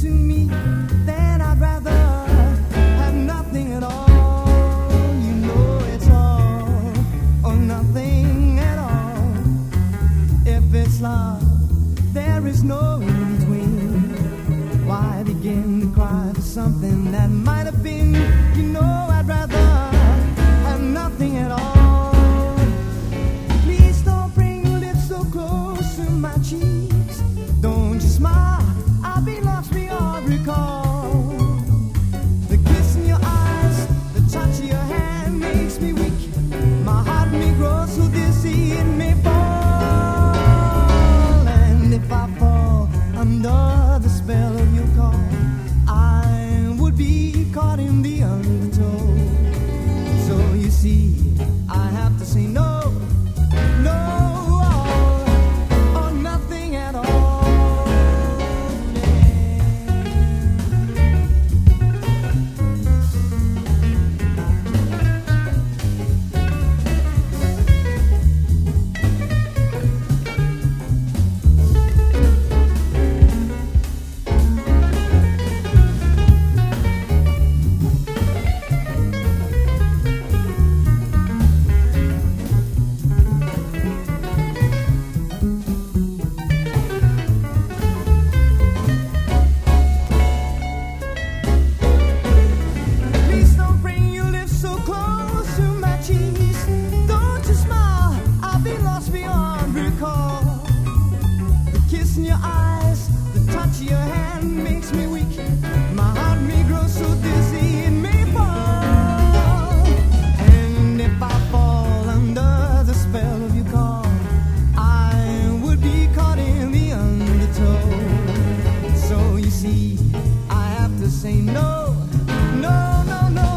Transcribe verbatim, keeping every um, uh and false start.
to me, then I'd rather have nothing at all. You know it's all or nothing at all. If it's love, there is no in between. Why begin to cry for something that might have been? You know I'd rather have nothing at all. Please don't bring your lips so close to my cheeks. Don't you smile, I'll be lost beyond recall. The kiss in your eyes, the touch of your hand makes me weak. My heart may grow so dizzy it may fall. And if I fall under the spell of your call, I would be caught in the undertow. So you see, I have to say no, no, or nothing at all. Please don't bring your lips so close to my cheeks. Don't you smile, I'll be lost beyond recall. The kiss in your eyes, the touch of your hand makes me weak. My heart may grow so dizzy it may fall. And if I fall under the spell of your call, I would be caught in the undertow. So you see, I have to say no, no, no, no.